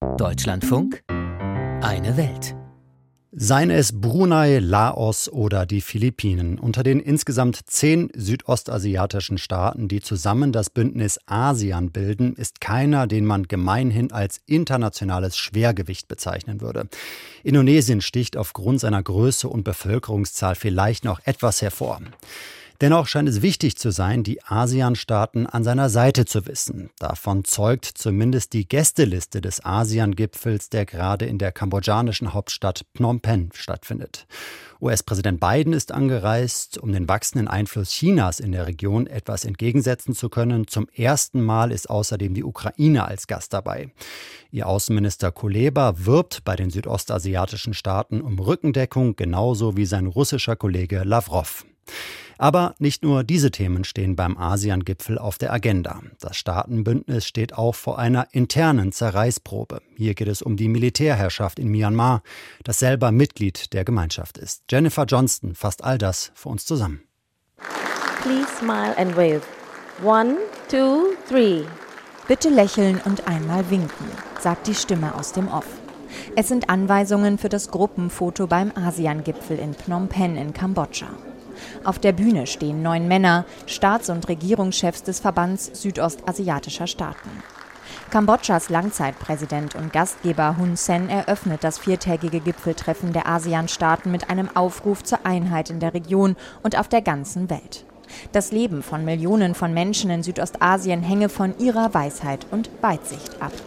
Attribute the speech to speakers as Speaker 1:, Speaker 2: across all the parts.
Speaker 1: Deutschlandfunk, eine Welt.
Speaker 2: Seien es Brunei, Laos oder die Philippinen. Unter den insgesamt 10 südostasiatischen Staaten, die zusammen das Bündnis ASEAN bilden, ist keiner, den man gemeinhin als internationales Schwergewicht bezeichnen würde. Indonesien sticht aufgrund seiner Größe und Bevölkerungszahl vielleicht noch etwas hervor. Dennoch scheint es wichtig zu sein, die ASEAN-Staaten an seiner Seite zu wissen. Davon zeugt zumindest die Gästeliste des ASEAN-Gipfels, der gerade in der kambodschanischen Hauptstadt Phnom Penh stattfindet. US-Präsident Biden ist angereist, um den wachsenden Einfluss Chinas in der Region etwas entgegensetzen zu können. Zum ersten Mal ist außerdem die Ukraine als Gast dabei. Ihr Außenminister Kuleba wirbt bei den südostasiatischen Staaten um Rückendeckung, genauso wie sein russischer Kollege Lavrov. Aber nicht nur diese Themen stehen beim ASEAN-Gipfel auf der Agenda. Das Staatenbündnis steht auch vor einer internen Zerreißprobe. Hier geht es um die Militärherrschaft in Myanmar, das selber Mitglied der Gemeinschaft ist. Jennifer Johnston fasst all das für uns zusammen.
Speaker 3: Please smile and wave. 1, 2, 3.
Speaker 4: Bitte lächeln und einmal winken, sagt die Stimme aus dem Off. Es sind Anweisungen für das Gruppenfoto beim ASEAN-Gipfel in Phnom Penh in Kambodscha. Auf der Bühne stehen 9 Männer, Staats- und Regierungschefs des Verbands südostasiatischer Staaten. Kambodschas Langzeitpräsident und Gastgeber Hun Sen eröffnet das 4-tägige Gipfeltreffen der ASEAN-Staaten mit einem Aufruf zur Einheit in der Region und auf der ganzen Welt. Das Leben von Millionen von Menschen in Südostasien hänge von ihrer Weisheit und Weitsicht ab.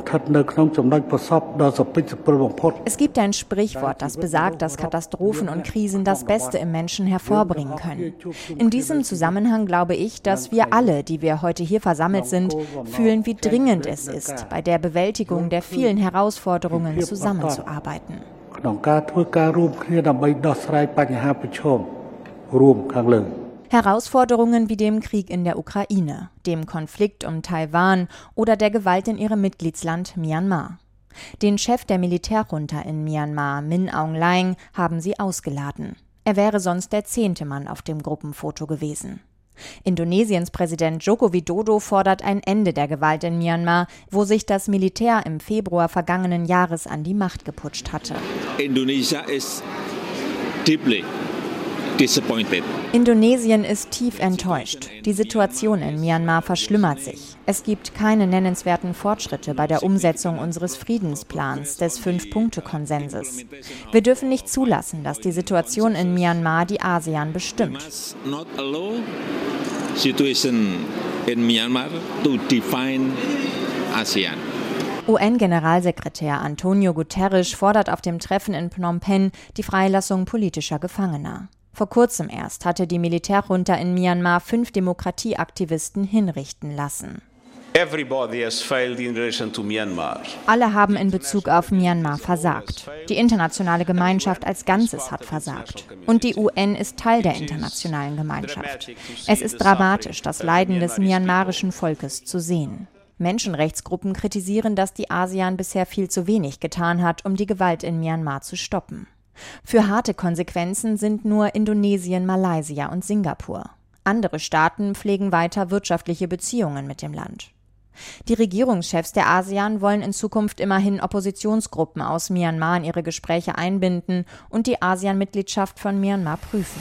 Speaker 4: Es gibt ein Sprichwort, das besagt, dass Katastrophen und Krisen das Beste im Menschen hervorbringen können. In diesem Zusammenhang glaube ich, dass wir alle, die wir heute hier versammelt sind, fühlen, wie dringend es ist, bei der Bewältigung der vielen Herausforderungen zusammenzuarbeiten. Herausforderungen wie dem Krieg in der Ukraine, dem Konflikt um Taiwan oder der Gewalt in ihrem Mitgliedsland Myanmar. Den Chef der Militärjunta in Myanmar, Min Aung Hlaing, haben sie ausgeladen. Er wäre sonst der 10. Mann auf dem Gruppenfoto gewesen. Indonesiens Präsident Joko Widodo fordert ein Ende der Gewalt in Myanmar, wo sich das Militär im Februar vergangenen Jahres an die Macht geputscht hatte. Indonesien ist tief enttäuscht. Die Situation in Myanmar verschlimmert sich. Es gibt keine nennenswerten Fortschritte bei der Umsetzung unseres Friedensplans, des 5-Punkte-Konsenses. Wir dürfen nicht zulassen, dass die Situation in Myanmar die ASEAN bestimmt. UN-Generalsekretär Antonio Guterres fordert auf dem Treffen in Phnom Penh die Freilassung politischer Gefangener. Vor kurzem erst hatte die Militärjunta in Myanmar 5 Demokratieaktivisten hinrichten lassen. Alle haben in Bezug auf Myanmar versagt. Die internationale Gemeinschaft als Ganzes hat versagt. Und die UN ist Teil der internationalen Gemeinschaft. Es ist dramatisch, das Leiden des myanmarischen Volkes zu sehen. Menschenrechtsgruppen kritisieren, dass die ASEAN bisher viel zu wenig getan hat, um die Gewalt in Myanmar zu stoppen. Für harte Konsequenzen sind nur Indonesien, Malaysia und Singapur. Andere Staaten pflegen weiter wirtschaftliche Beziehungen mit dem Land. Die Regierungschefs der ASEAN wollen in Zukunft immerhin Oppositionsgruppen aus Myanmar in ihre Gespräche einbinden und die ASEAN-Mitgliedschaft von Myanmar prüfen.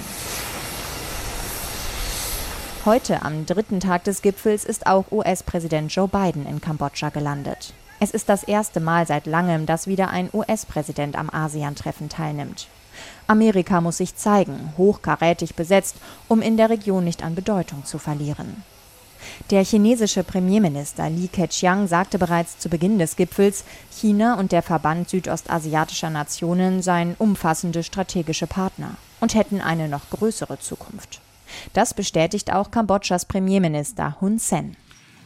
Speaker 4: Heute, am 3. Tag des Gipfels, ist auch US-Präsident Joe Biden in Kambodscha gelandet. Es ist das erste Mal seit langem, dass wieder ein US-Präsident am ASEAN-Treffen teilnimmt. Amerika muss sich zeigen, hochkarätig besetzt, um in der Region nicht an Bedeutung zu verlieren. Der chinesische Premierminister Li Keqiang sagte bereits zu Beginn des Gipfels, China und der Verband südostasiatischer Nationen seien umfassende strategische Partner und hätten eine noch größere Zukunft. Das bestätigt auch Kambodschas Premierminister Hun Sen.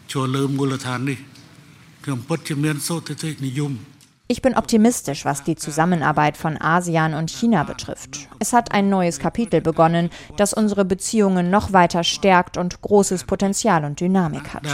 Speaker 4: Ich bin optimistisch, was die Zusammenarbeit von ASEAN und China betrifft. Es hat ein neues Kapitel begonnen, das unsere Beziehungen noch weiter stärkt und großes Potenzial und Dynamik hat.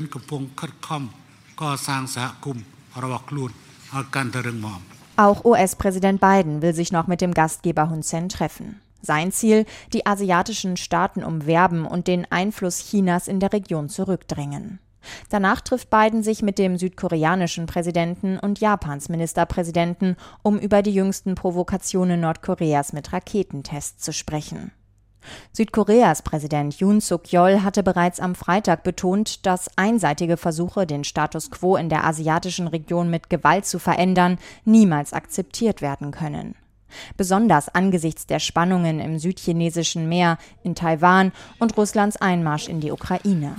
Speaker 4: Auch US-Präsident Biden will sich noch mit dem Gastgeber Hun Sen treffen. Sein Ziel, die asiatischen Staaten umwerben und den Einfluss Chinas in der Region zurückdrängen. Danach trifft Biden sich mit dem südkoreanischen Präsidenten und Japans Ministerpräsidenten, um über die jüngsten Provokationen Nordkoreas mit Raketentests zu sprechen. Südkoreas Präsident Yoon Suk-yeol hatte bereits am Freitag betont, dass einseitige Versuche, den Status quo in der asiatischen Region mit Gewalt zu verändern, niemals akzeptiert werden können. Besonders angesichts der Spannungen im südchinesischen Meer, in Taiwan und Russlands Einmarsch in die Ukraine.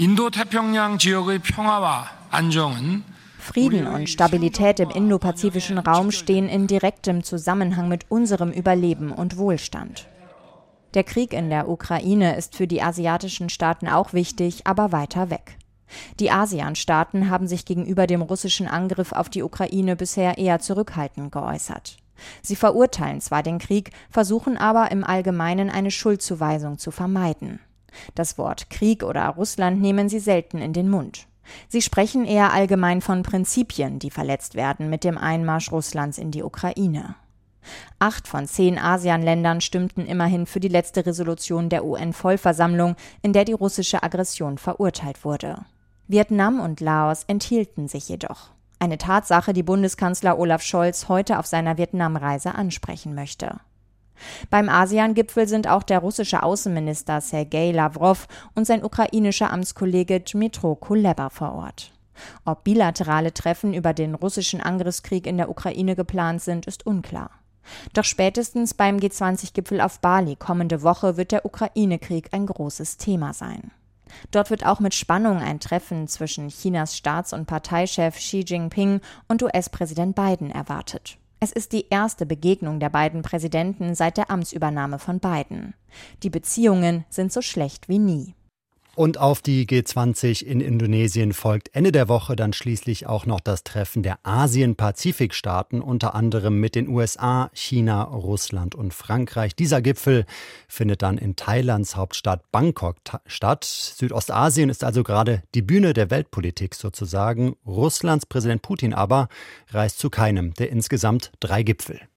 Speaker 4: Frieden und Stabilität im indopazifischen Raum stehen in direktem Zusammenhang mit unserem Überleben und Wohlstand. Der Krieg in der Ukraine ist für die asiatischen Staaten auch wichtig, aber weiter weg. Die ASEAN-Staaten haben sich gegenüber dem russischen Angriff auf die Ukraine bisher eher zurückhaltend geäußert. Sie verurteilen zwar den Krieg, versuchen aber im Allgemeinen eine Schuldzuweisung zu vermeiden. Das Wort Krieg oder Russland nehmen sie selten in den Mund. Sie sprechen eher allgemein von Prinzipien, die verletzt werden mit dem Einmarsch Russlands in die Ukraine. 8 von 10 ASEAN-Ländern stimmten immerhin für die letzte Resolution der UN-Vollversammlung, in der die russische Aggression verurteilt wurde. Vietnam und Laos enthielten sich jedoch. Eine Tatsache, die Bundeskanzler Olaf Scholz heute auf seiner Vietnamreise ansprechen möchte. Beim ASEAN-Gipfel sind auch der russische Außenminister Sergei Lawrow und sein ukrainischer Amtskollege Dmytro Kuleba vor Ort. Ob bilaterale Treffen über den russischen Angriffskrieg in der Ukraine geplant sind, ist unklar. Doch spätestens beim G20-Gipfel auf Bali kommende Woche wird der Ukraine-Krieg ein großes Thema sein. Dort wird auch mit Spannung ein Treffen zwischen Chinas Staats- und Parteichef Xi Jinping und US-Präsident Biden erwartet. Es ist die erste Begegnung der beiden Präsidenten seit der Amtsübernahme von Biden. Die Beziehungen sind so schlecht wie nie.
Speaker 2: Und auf die G20 in Indonesien folgt Ende der Woche dann schließlich auch noch das Treffen der Asien-Pazifik-Staaten, unter anderem mit den USA, China, Russland und Frankreich. Dieser Gipfel findet dann in Thailands Hauptstadt Bangkok statt. Südostasien ist also gerade die Bühne der Weltpolitik sozusagen. Russlands Präsident Putin aber reist zu keinem der insgesamt 3 Gipfel.